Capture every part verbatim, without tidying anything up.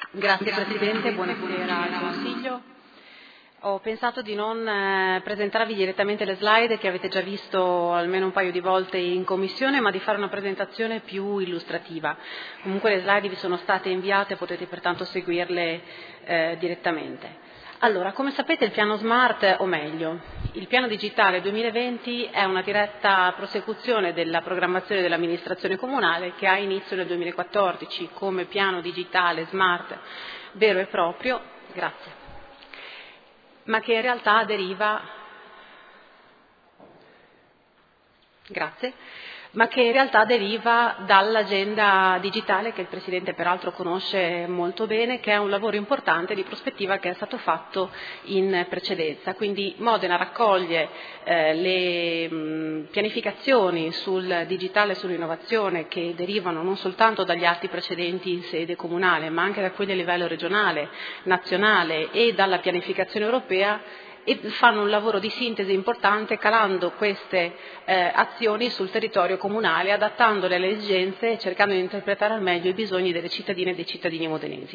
Grazie Presidente, buonasera al Consiglio. Ho pensato di non eh, presentarvi direttamente le slide che avete già visto almeno un paio di volte in Commissione, ma di fare una presentazione più illustrativa. Comunque le slide vi sono state inviate, potete pertanto seguirle eh, direttamente. Allora, come sapete il piano Smart, o meglio, il piano digitale duemilaventi è una diretta prosecuzione della programmazione dell'amministrazione comunale che ha inizio nel duemilaquattordici come piano digitale Smart vero e proprio, grazie, ma che in realtà deriva, grazie, ma che in realtà deriva dall'agenda digitale che il Presidente peraltro conosce molto bene, che è un lavoro importante di prospettiva che è stato fatto in precedenza. Quindi Modena raccoglie eh, le mh, pianificazioni sul digitale e sull'innovazione che derivano non soltanto dagli atti precedenti in sede comunale, ma anche da quelli a livello regionale, nazionale e dalla pianificazione europea, e fanno un lavoro di sintesi importante calando queste eh, azioni sul territorio comunale, adattandole alle esigenze e cercando di interpretare al meglio i bisogni delle cittadine e dei cittadini modenesi.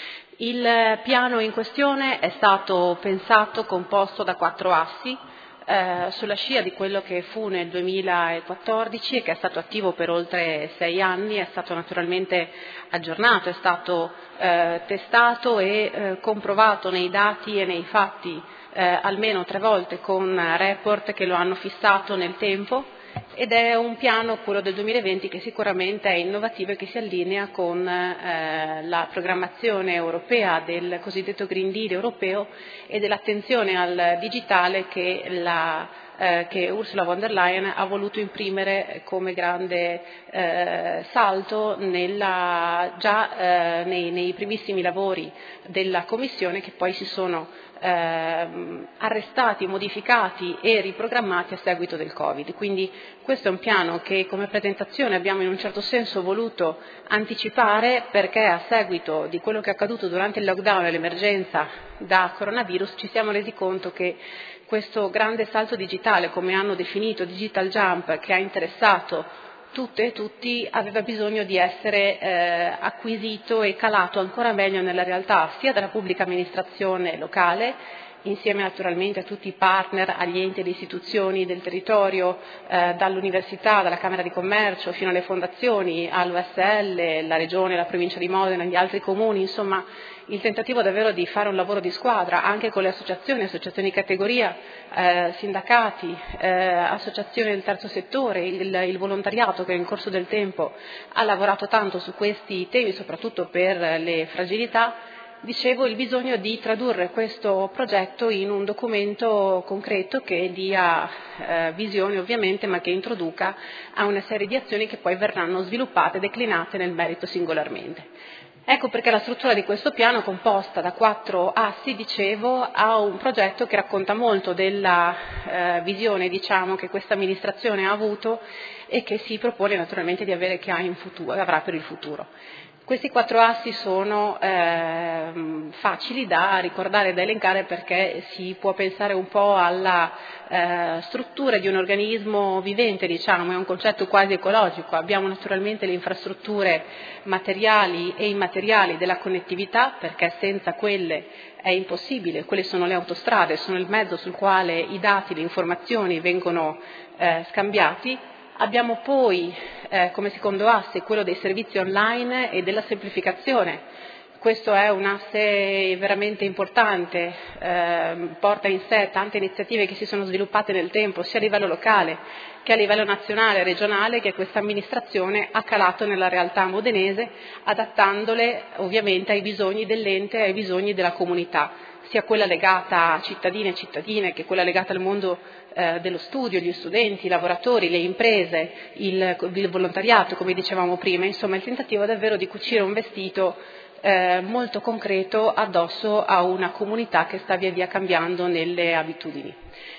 Il piano in questione è stato pensato, composto da quattro assi, eh, sulla scia di quello che fu nel duemilaquattordici e che è stato attivo per oltre sei anni, è stato naturalmente aggiornato, è stato eh, testato e eh, comprovato nei dati e nei fatti Eh, almeno tre volte con report che lo hanno fissato nel tempo, ed è un piano, quello del duemilaventi, che sicuramente è innovativo e che si allinea con eh, la programmazione europea del cosiddetto Green Deal europeo e dell'attenzione al digitale che la eh, che Ursula von der Leyen ha voluto imprimere come grande eh, salto nella, già eh, nei, nei primissimi lavori della Commissione, che poi si sono eh, arrestati, modificati e riprogrammati a seguito del Covid. Quindi questo è un piano che come presentazione abbiamo in un certo senso voluto anticipare, perché a seguito di quello che è accaduto durante il lockdown e l'emergenza da coronavirus ci siamo resi conto che questo grande salto digitale, come hanno definito digital jump, che ha interessato tutte e tutti, aveva bisogno di essere eh, acquisito e calato ancora meglio nella realtà, sia dalla pubblica amministrazione locale, insieme naturalmente a tutti i partner, agli enti e alle istituzioni del territorio, eh, dall'università, dalla Camera di Commercio fino alle fondazioni, all'U S L, la Regione, la Provincia di Modena, gli altri comuni, insomma il tentativo davvero di fare un lavoro di squadra anche con le associazioni, associazioni di categoria, eh, sindacati, eh, associazioni del terzo settore, il, il volontariato che nel corso del tempo ha lavorato tanto su questi temi, soprattutto per le fragilità. Dicevo, il bisogno di tradurre questo progetto in un documento concreto che dia eh, visione ovviamente, ma che introduca a una serie di azioni che poi verranno sviluppate e declinate nel merito singolarmente. Ecco perché la struttura di questo piano, composta da quattro assi, dicevo, ha un progetto che racconta molto della eh, visione, diciamo, che questa amministrazione ha avuto e che si propone naturalmente di avere, che ha in futuro, avrà per il futuro. Questi quattro assi sono eh, facili da ricordare e da elencare, perché si può pensare un po' alla eh, struttura di un organismo vivente, diciamo, è un concetto quasi ecologico. Abbiamo naturalmente le infrastrutture materiali e immateriali della connettività, perché senza quelle è impossibile. Quelle sono le autostrade, sono il mezzo sul quale i dati, le informazioni vengono eh, scambiati. Abbiamo poi eh, come secondo asse quello dei servizi online e della semplificazione. Questo è un asse veramente importante, eh, porta in sé tante iniziative che si sono sviluppate nel tempo, sia a livello locale che a livello nazionale e regionale, che questa amministrazione ha calato nella realtà modenese, adattandole ovviamente ai bisogni dell'ente e ai bisogni della comunità, sia quella legata a cittadine e cittadine che quella legata al mondo eh, dello studio, gli studenti, i lavoratori, le imprese, il, il volontariato, come dicevamo prima. Insomma, il tentativo è davvero di cucire un vestito eh, molto concreto addosso a una comunità che sta via via cambiando nelle abitudini.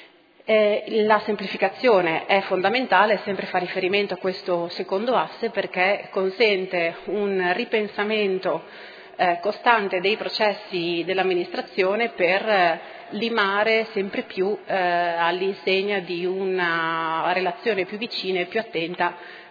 Eh, la semplificazione è fondamentale, sempre fa riferimento a questo secondo asse, perché consente un ripensamento eh, costante dei processi dell'amministrazione per eh, limare sempre più eh, all'insegna di una relazione più vicina e più attenta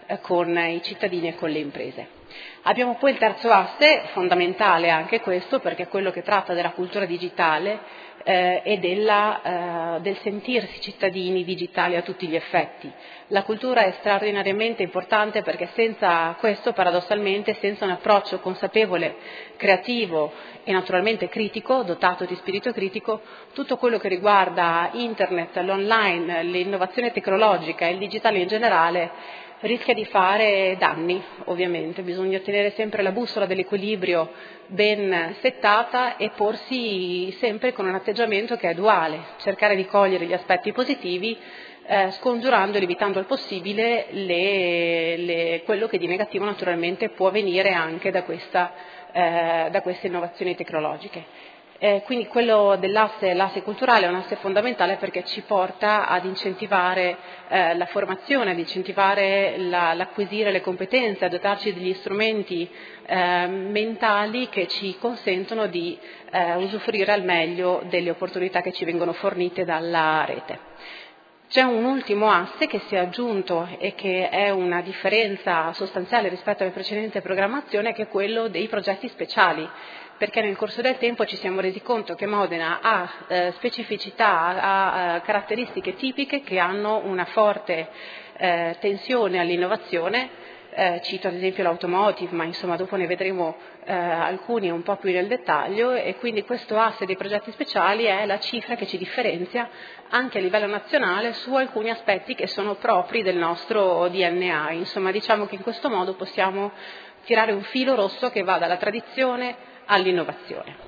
eh, con i cittadini e con le imprese. Abbiamo poi il terzo asse, fondamentale anche questo, perché è quello che tratta della cultura digitale eh, e della, eh, del sentirsi cittadini digitali a tutti gli effetti. La cultura è straordinariamente importante perché senza questo, paradossalmente, senza un approccio consapevole, creativo e naturalmente critico, dotato di spirito critico, tutto quello che riguarda internet, l'online, l'innovazione tecnologica e il digitale in generale rischia di fare danni, ovviamente. Bisogna tenere sempre la bussola dell'equilibrio ben settata e porsi sempre con un atteggiamento che è duale, cercare di cogliere gli aspetti positivi eh, scongiurando e evitando il possibile le, le, quello che di negativo naturalmente può venire anche da, questa, eh, da queste innovazioni tecnologiche. Eh, quindi quello dell'asse, l'asse culturale è un asse fondamentale perché ci porta ad incentivare eh, la formazione, ad incentivare la, l'acquisire le competenze, a dotarci degli strumenti eh, mentali che ci consentono di eh, usufruire al meglio delle opportunità che ci vengono fornite dalla rete. C'è un ultimo asse che si è aggiunto e che è una differenza sostanziale rispetto alle precedenti programmazioni, che è quello dei progetti speciali, perché nel corso del tempo ci siamo resi conto che Modena ha eh, specificità, ha eh, caratteristiche tipiche che hanno una forte eh, tensione all'innovazione. Eh, cito ad esempio l'automotive, ma insomma dopo ne vedremo eh, alcuni un po' più nel dettaglio, e quindi questo asse dei progetti speciali è la cifra che ci differenzia anche a livello nazionale su alcuni aspetti che sono propri del nostro D N A. Insomma, diciamo che in questo modo possiamo tirare un filo rosso che va dalla tradizione all'innovazione.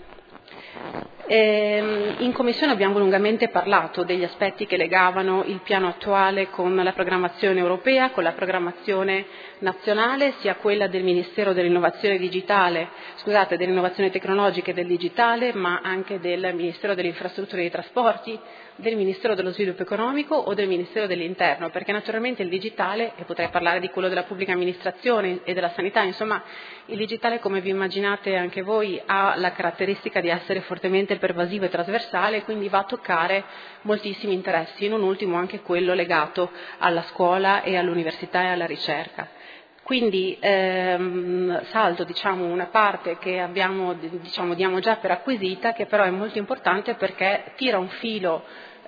In Commissione abbiamo lungamente parlato degli aspetti che legavano il piano attuale con la programmazione europea, con la programmazione nazionale, sia quella del Ministero dell'Innovazione Digitale, scusate, dell'Innovazione Tecnologica e del Digitale, ma anche del Ministero delle Infrastrutture e dei Trasporti, del Ministero dello Sviluppo Economico o del Ministero dell'Interno, perché naturalmente il digitale, e potrei parlare di quello della pubblica amministrazione e della sanità, insomma il digitale, come vi immaginate anche voi, ha la caratteristica di essere fortemente pervasivo e trasversale, quindi va a toccare moltissimi interessi, non ultimo anche quello legato alla scuola e all'università e alla ricerca. Quindi ehm, salto diciamo, una parte che abbiamo, diciamo, diamo già per acquisita, che però è molto importante perché tira un filo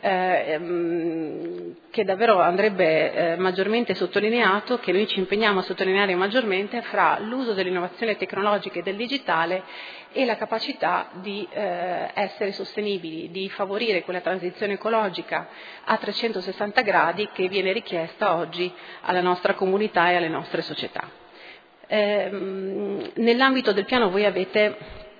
eh, che davvero andrebbe eh, maggiormente sottolineato, che noi ci impegniamo a sottolineare maggiormente, fra l'uso dell'innovazione tecnologica e del digitale e la capacità di eh, essere sostenibili, di favorire quella transizione ecologica a trecentosessanta gradi che viene richiesta oggi alla nostra comunità e alle nostre società. Eh, nell'ambito del piano voi avete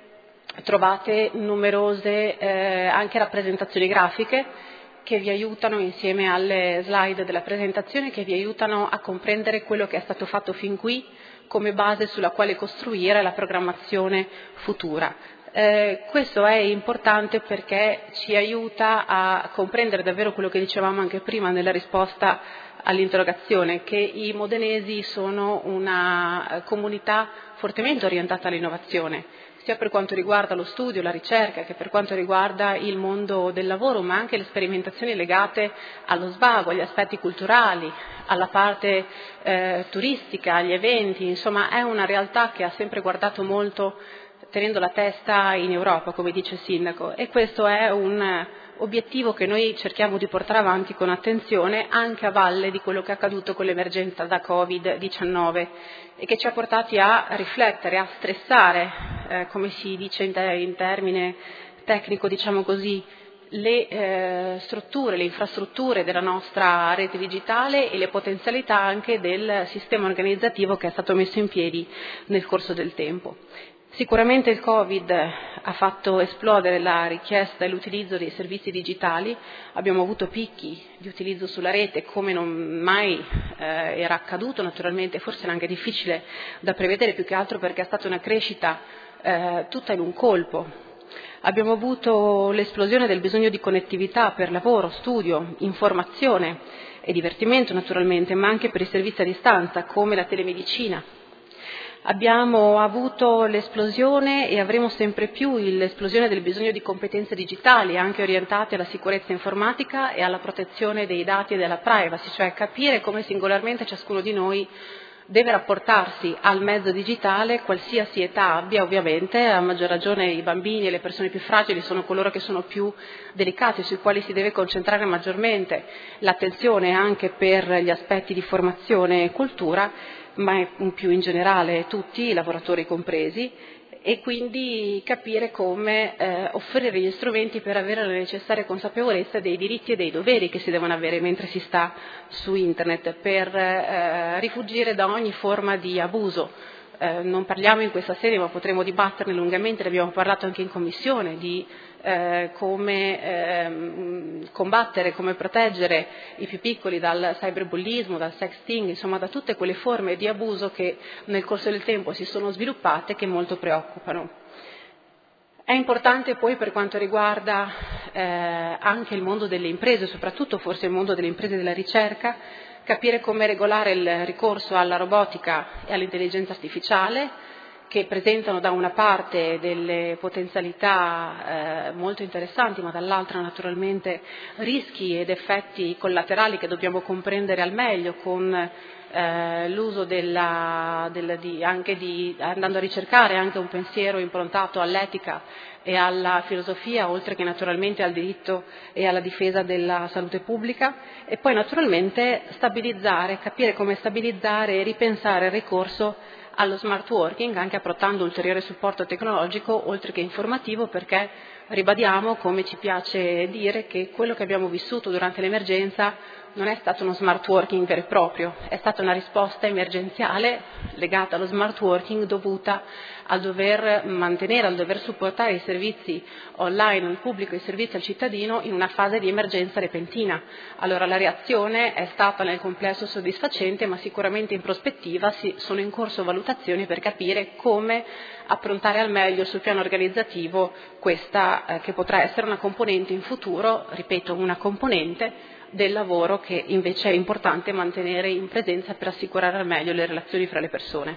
trovate numerose eh, anche rappresentazioni grafiche che vi aiutano, insieme alle slide della presentazione, che vi aiutano a comprendere quello che è stato fatto fin qui come base sulla quale costruire la programmazione futura. Eh, questo è importante perché ci aiuta a comprendere davvero quello che dicevamo anche prima nella risposta all'interrogazione, che i modenesi sono una comunità fortemente orientata all'innovazione, sia per quanto riguarda lo studio, la ricerca, che per quanto riguarda il mondo del lavoro, ma anche le sperimentazioni legate allo svago, agli aspetti culturali, alla parte eh, turistica, agli eventi. Insomma, è una realtà che ha sempre guardato molto tenendo la testa in Europa, come dice il sindaco, e questo è un obiettivo che noi cerchiamo di portare avanti con attenzione anche a valle di quello che è accaduto con l'emergenza da covid diciannove e che ci ha portati a riflettere, a stressare, eh, come si dice in, te- in termine tecnico, diciamo così, le eh, strutture, le infrastrutture della nostra rete digitale e le potenzialità anche del sistema organizzativo che è stato messo in piedi nel corso del tempo. Sicuramente il Covid ha fatto esplodere la richiesta e l'utilizzo dei servizi digitali, abbiamo avuto picchi di utilizzo sulla rete come non mai eh, era accaduto, naturalmente forse era anche difficile da prevedere, più che altro perché è stata una crescita eh, tutta in un colpo. Abbiamo avuto l'esplosione del bisogno di connettività per lavoro, studio, informazione e divertimento naturalmente, ma anche per i servizi a distanza come la telemedicina. Abbiamo avuto l'esplosione e avremo sempre più l'esplosione del bisogno di competenze digitali, anche orientate alla sicurezza informatica e alla protezione dei dati e della privacy, cioè capire come singolarmente ciascuno di noi deve rapportarsi al mezzo digitale, qualsiasi età abbia ovviamente, a maggior ragione i bambini e le persone più fragili sono coloro che sono più delicati, sui quali si deve concentrare maggiormente l'attenzione anche per gli aspetti di formazione e cultura, ma più in generale tutti, i lavoratori compresi, e quindi capire come eh, offrire gli strumenti per avere la necessaria consapevolezza dei diritti e dei doveri che si devono avere mentre si sta su Internet, per eh, rifuggire da ogni forma di abuso. Eh, non parliamo in questa sede, ma potremo dibatterne lungamente, ne abbiamo parlato anche in Commissione, di eh, come eh, combattere, come proteggere i più piccoli dal cyberbullismo, dal sexting, insomma da tutte quelle forme di abuso che nel corso del tempo si sono sviluppate e che molto preoccupano. È importante poi per quanto riguarda eh, anche il mondo delle imprese, soprattutto forse il mondo delle imprese della ricerca, capire come regolare il ricorso alla robotica e all'intelligenza artificiale, che presentano da una parte delle potenzialità eh, molto interessanti, ma dall'altra naturalmente rischi ed effetti collaterali che dobbiamo comprendere al meglio con eh, l'uso della, della, di, anche di, andando a ricercare anche un pensiero improntato all'etica e alla filosofia, oltre che naturalmente al diritto e alla difesa della salute pubblica, e poi naturalmente stabilizzare, capire come stabilizzare e ripensare il ricorso allo smart working, anche apportando ulteriore supporto tecnologico oltre che informativo, perché ribadiamo, come ci piace dire, che quello che abbiamo vissuto durante l'emergenza non è stato uno smart working vero e proprio, è stata una risposta emergenziale legata allo smart working dovuta al dover mantenere, al dover supportare i servizi online al pubblico, i servizi al cittadino in una fase di emergenza repentina. Allora la reazione è stata nel complesso soddisfacente, ma sicuramente in prospettiva si, sono in corso valutazioni per capire come approntare al meglio sul piano organizzativo questa eh, che potrà essere una componente in futuro, ripeto, una componente del lavoro che invece è importante mantenere in presenza per assicurare al meglio le relazioni fra le persone.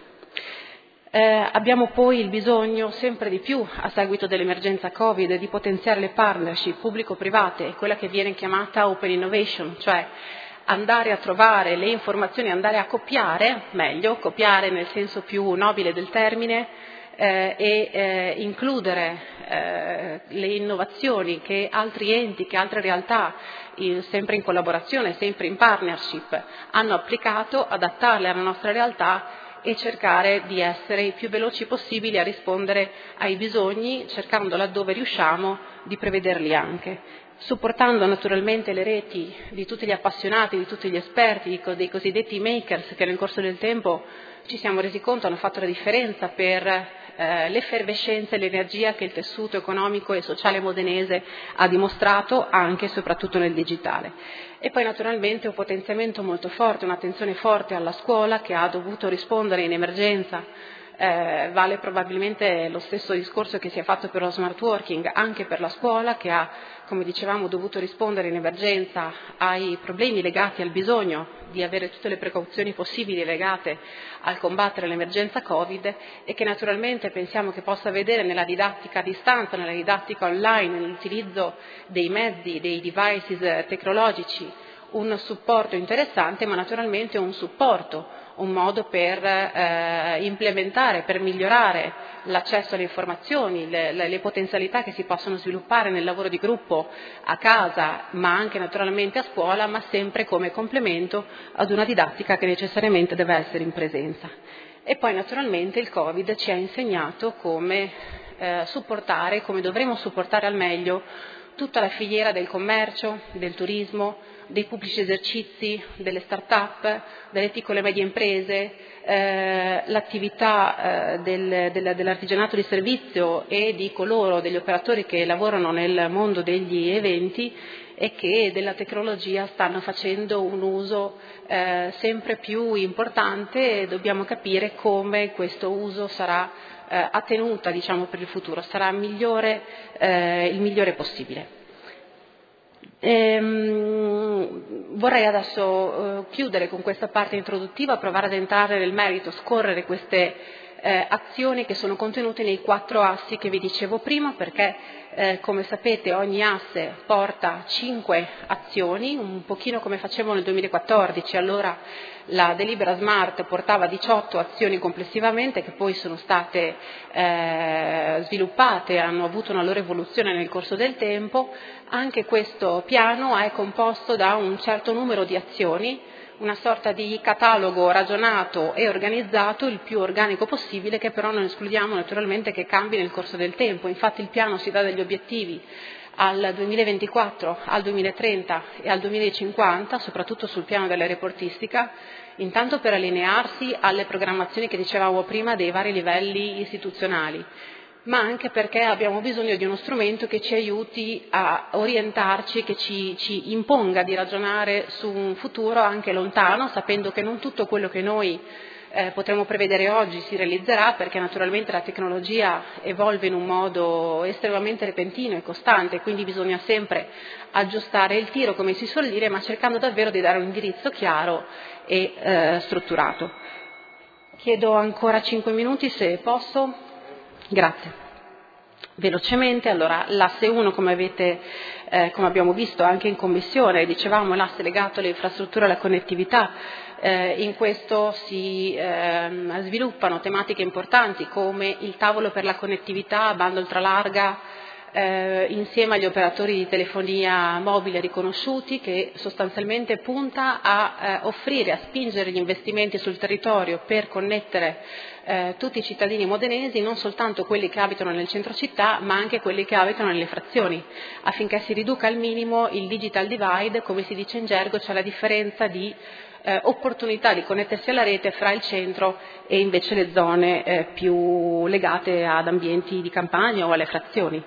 Eh, abbiamo poi il bisogno sempre di più, a seguito dell'emergenza Covid, di potenziare le partnership pubblico-private, quella che viene chiamata open innovation, cioè andare a trovare le informazioni, andare a copiare, meglio, copiare nel senso più nobile del termine, eh, e eh, includere eh, le innovazioni che altri enti, che altre realtà, in, sempre in collaborazione, sempre in partnership, hanno applicato, adattarle alla nostra realtà e cercare di essere i più veloci possibili a rispondere ai bisogni, cercando laddove riusciamo di prevederli anche, supportando naturalmente le reti di tutti gli appassionati, di tutti gli esperti, dei cosiddetti makers che nel corso del tempo ci siamo resi conto hanno fatto la differenza per eh, l'effervescenza e l'energia che il tessuto economico e sociale modenese ha dimostrato anche e soprattutto nel digitale. E poi naturalmente un potenziamento molto forte, un'attenzione forte alla scuola che ha dovuto rispondere in emergenza. Eh, vale probabilmente lo stesso discorso che si è fatto per lo smart working anche per la scuola, che ha, come dicevamo, dovuto rispondere in emergenza ai problemi legati al bisogno di avere tutte le precauzioni possibili legate al combattere l'emergenza Covid, e che naturalmente pensiamo che possa vedere nella didattica a distanza, nella didattica online, nell'utilizzo dei mezzi, dei devices tecnologici un supporto interessante, ma naturalmente un supporto, un modo per eh, implementare, per migliorare l'accesso alle informazioni, le, le, le potenzialità che si possono sviluppare nel lavoro di gruppo a casa, ma anche naturalmente a scuola, ma sempre come complemento ad una didattica che necessariamente deve essere in presenza. E poi naturalmente il Covid ci ha insegnato come eh, supportare, come dovremo supportare al meglio tutta la filiera del commercio, del turismo, dei pubblici esercizi, delle start-up, delle piccole e medie imprese, eh, l'attività eh, del, del, dell'artigianato di servizio e di coloro, degli operatori che lavorano nel mondo degli eventi e che della tecnologia stanno facendo un uso eh, sempre più importante, e dobbiamo capire come questo uso sarà eh, a tenuta, diciamo, per il futuro, sarà migliore, eh, il migliore possibile. Ehm, vorrei adesso eh, chiudere con questa parte introduttiva, provare ad entrare nel merito, scorrere queste eh, azioni che sono contenute nei quattro assi che vi dicevo prima, perché eh, come sapete ogni asse porta cinque azioni, un pochino come facevamo nel duemilaquattordici, allora la delibera Smart portava diciotto azioni complessivamente che poi sono state eh, sviluppate, hanno avuto una loro evoluzione nel corso del tempo. Anche questo piano è composto da un certo numero di azioni, una sorta di catalogo ragionato e organizzato il più organico possibile, che però non escludiamo naturalmente che cambi nel corso del tempo. Infatti il piano si dà degli obiettivi al duemilaventiquattro, al duemilatrenta e al duemilacinquanta, soprattutto sul piano della reportistica, intanto per allinearsi alle programmazioni che dicevamo prima dei vari livelli istituzionali, ma anche perché abbiamo bisogno di uno strumento che ci aiuti a orientarci, che ci, ci imponga di ragionare su un futuro anche lontano, sapendo che non tutto quello che noi eh, potremo prevedere oggi si realizzerà, perché naturalmente la tecnologia evolve in un modo estremamente repentino e costante, quindi bisogna sempre aggiustare il tiro, come si suol dire, ma cercando davvero di dare un indirizzo chiaro e eh, strutturato. Chiedo ancora cinque minuti se posso. Grazie. Velocemente, allora, l'asse uno, come, avete, eh, come abbiamo visto anche in commissione, dicevamo l'asse legato alle infrastrutture e alla connettività. Eh, in questo si eh, sviluppano tematiche importanti come il tavolo per la connettività a banda ultralarga, eh, insieme agli operatori di telefonia mobile riconosciuti, che sostanzialmente punta a eh, offrire, a spingere gli investimenti sul territorio per connettere eh, tutti i cittadini modenesi, non soltanto quelli che abitano nel centro città, ma anche quelli che abitano nelle frazioni, affinché si riduca al minimo il digital divide, come si dice in gergo, cioè la differenza di eh, opportunità di connettersi alla rete fra il centro e invece le zone eh, più legate ad ambienti di campagna o alle frazioni.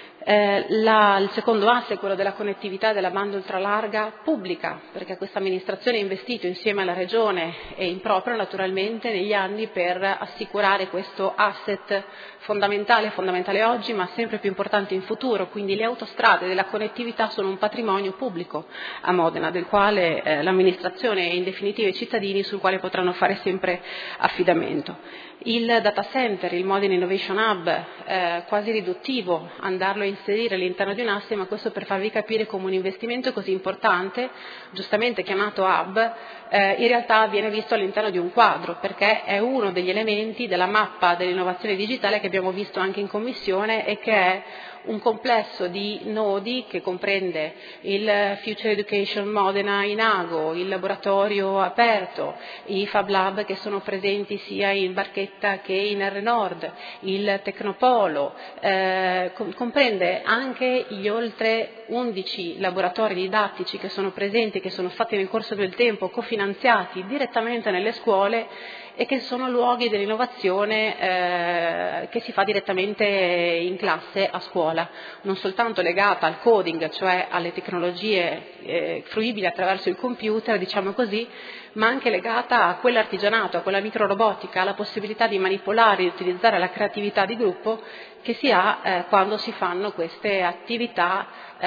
Eh, la, il secondo asse è quello della connettività della banda ultralarga pubblica, perché questa amministrazione ha investito insieme alla Regione e in proprio naturalmente negli anni per assicurare questo asset fondamentale, fondamentale oggi ma sempre più importante in futuro, quindi le autostrade della connettività sono un patrimonio pubblico a Modena, del quale eh, l'amministrazione e in definitiva i cittadini sul quale potranno fare sempre affidamento. Il data center, il Modena Innovation Hub, eh, quasi riduttivo andarlo a inserire all'interno di un asse, ma questo per farvi capire come un investimento così importante, giustamente chiamato hub, eh, in realtà viene visto all'interno di un quadro, perché è uno degli elementi della mappa dell'innovazione digitale che abbiamo visto anche in commissione e che è un complesso di nodi che comprende il Future Education Modena in Ago, il laboratorio aperto, i Fab Lab che sono presenti sia in Barchetta che in R Nord, il Tecnopolo, eh, comprende anche gli oltre undici laboratori didattici che sono presenti, che sono stati nel corso del tempo cofinanziati direttamente nelle scuole e che sono luoghi dell'innovazione eh, che si fa direttamente in classe a scuola, non soltanto legata al coding, cioè alle tecnologie eh, fruibili attraverso il computer, diciamo così, ma anche legata a quell'artigianato, a quella microrobotica, alla possibilità di manipolare e utilizzare la creatività di gruppo che si ha eh, quando si fanno queste attività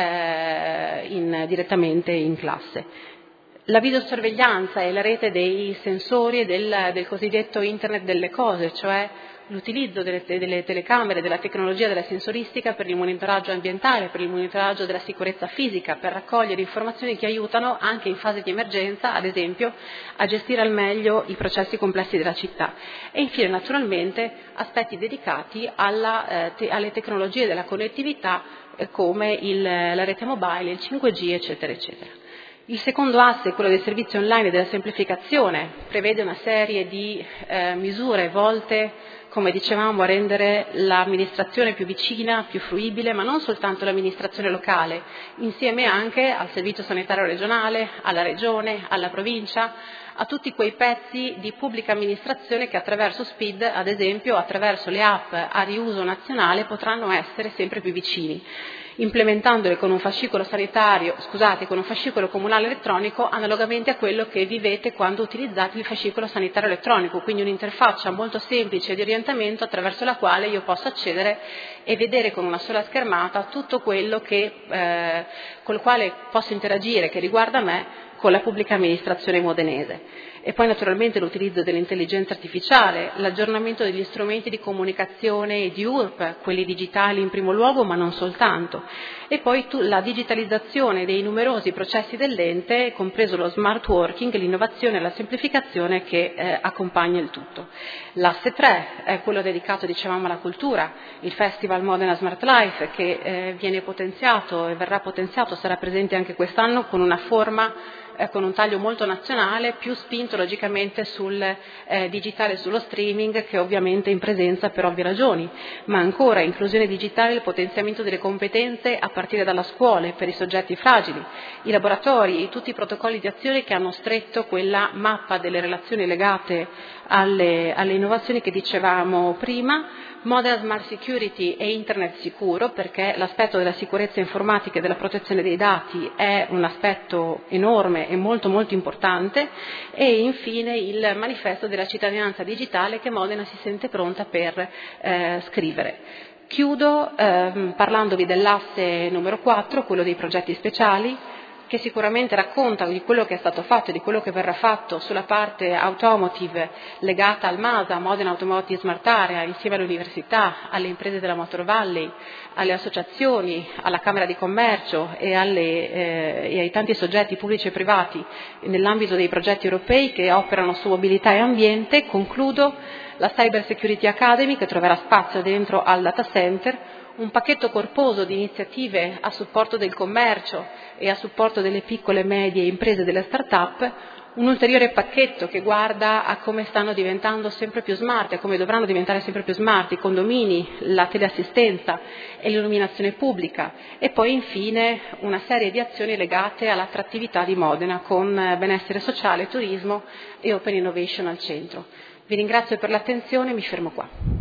eh, in, direttamente in classe. La videosorveglianza e la rete dei sensori e del, del cosiddetto Internet delle cose, cioè l'utilizzo delle, delle telecamere, della tecnologia della sensoristica per il monitoraggio ambientale, per il monitoraggio della sicurezza fisica, per raccogliere informazioni che aiutano anche in fase di emergenza, ad esempio, a gestire al meglio i processi complessi della città. E infine, naturalmente, aspetti dedicati alla, eh, te, alle tecnologie della connettività eh, come il, la rete mobile, il cinque G, eccetera, eccetera. Il secondo asse, quello dei servizi online e della semplificazione, prevede una serie di eh, misure volte, come dicevamo, a rendere l'amministrazione più vicina, più fruibile, ma non soltanto l'amministrazione locale, insieme anche al servizio sanitario regionale, alla regione, alla provincia, a tutti quei pezzi di pubblica amministrazione che attraverso SPID, ad esempio, attraverso le app a riuso nazionale, potranno essere sempre più vicini, implementandole con un fascicolo sanitario, scusate, con un fascicolo comunale elettronico analogamente a quello che vivete quando utilizzate il fascicolo sanitario elettronico, quindi un'interfaccia molto semplice di orientamento attraverso la quale io posso accedere e vedere con una sola schermata tutto quello che, eh, col quale posso interagire, che riguarda me, con la pubblica amministrazione modenese. E poi naturalmente l'utilizzo dell'intelligenza artificiale, l'aggiornamento degli strumenti di comunicazione di U R P, quelli digitali in primo luogo, ma non soltanto. E poi tu, la digitalizzazione dei numerosi processi dell'ente, compreso lo smart working, l'innovazione e la semplificazione che eh, accompagna il tutto. L'asse tre è quello dedicato, dicevamo, alla cultura, il Festival Modena Smart Life, che eh, viene potenziato e verrà potenziato, sarà presente anche quest'anno con una forma eh, con un taglio molto nazionale, più spinto logicamente sul eh, digitale e sullo streaming, che ovviamente è in presenza per ovvie ragioni, ma ancora inclusione digitale e il potenziamento delle competenze a partire dalla scuola per i soggetti fragili, i laboratori e tutti i protocolli di azione che hanno stretto quella mappa delle relazioni legate alle, alle innovazioni che dicevamo prima. Modena Smart Security e Internet sicuro, perché l'aspetto della sicurezza informatica e della protezione dei dati è un aspetto enorme e molto molto importante, e infine il manifesto della cittadinanza digitale che Modena si sente pronta per eh, scrivere. Chiudo ehm, parlandovi dell'asse numero quattro, quello dei progetti speciali, che sicuramente racconta di quello che è stato fatto e di quello che verrà fatto sulla parte automotive legata al MASA, Modena Automotive Smart Area, insieme alle università, alle imprese della Motor Valley, alle associazioni, alla Camera di Commercio e, alle, eh, e ai tanti soggetti pubblici e privati nell'ambito dei progetti europei che operano su mobilità e ambiente. Concludo la Cyber Security Academy, che troverà spazio dentro al data center, un pacchetto corposo di iniziative a supporto del commercio e a supporto delle piccole e medie imprese e delle start-up, un ulteriore pacchetto che guarda a come stanno diventando sempre più smart e come dovranno diventare sempre più smart i condomini, la teleassistenza e l'illuminazione pubblica, e poi infine una serie di azioni legate all'attrattività di Modena con benessere sociale, turismo e open innovation al centro. Vi ringrazio per l'attenzione e mi fermo qua.